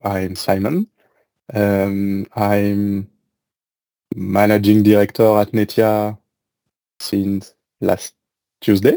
I'm Simon. I'm managing director at Netia since last Tuesday.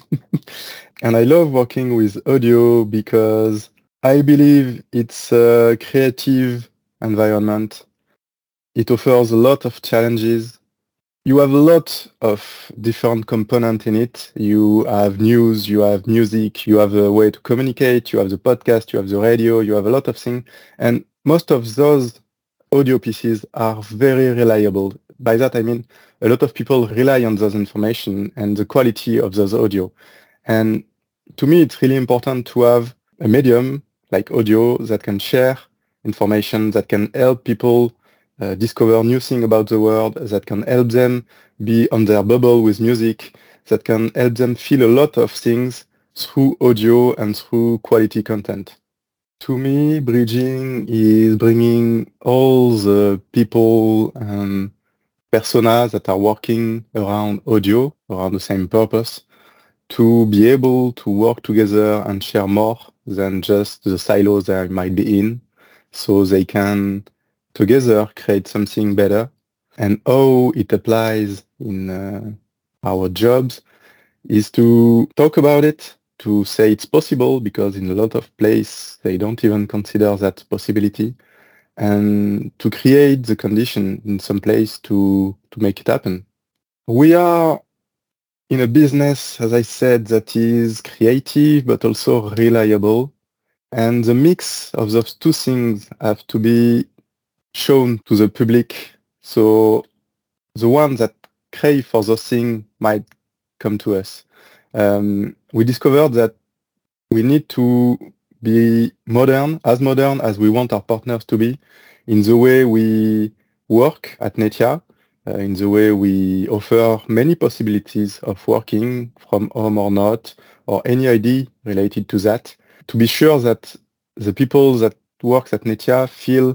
And I love working with audio because I believe it's a creative environment. It offers a lot of challenges. You have a lot of different components in it. You have news, you have music, you have a way to communicate, you have the podcast, you have the radio, you have a lot of things. And most of those audio pieces are very reliable. By that, I mean a lot of people rely on those information and the quality of those audio. And to me, it's really important to have a medium like audio that can share information, that can help people discover new things about the world, that can help them be on their bubble with music, that can help them feel a lot of things through audio and through quality content. To me, bridging is bringing all the people and personas that are working around audio, around the same purpose, to be able to work together and share more than just the silos they might be in, so they can together create something better. And how it applies in our jobs is to talk about it, to say it's possible, because in a lot of places they don't even consider that possibility, and to create the condition in some place to make it happen. We are in a business, as I said, that is creative but also reliable. And the mix of those two things have to be shown to the public. So the ones that crave for those things might come to us. We discovered that we need to be modern as we want our partners to be, in the way we work at Netia, in the way we offer many possibilities of working from home or not, or any idea related to that, to be sure that the people that work at Netia feel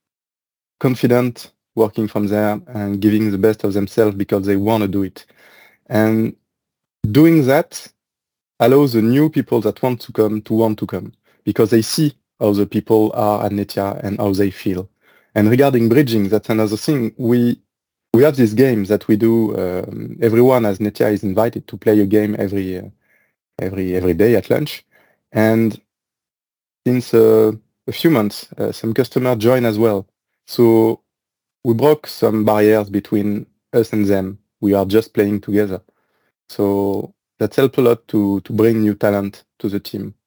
confident working from there and giving the best of themselves because they want to do it. And doing that allows the new people that want to come because they see how the people are at Netia and how they feel. And regarding bridging, that's another thing. We have this game that we do. Everyone as Netia is invited to play a game every day at lunch. And since a few months, some customers join as well. So we broke some barriers between us and them. We are just playing together. So that helped a lot to bring new talent to the team.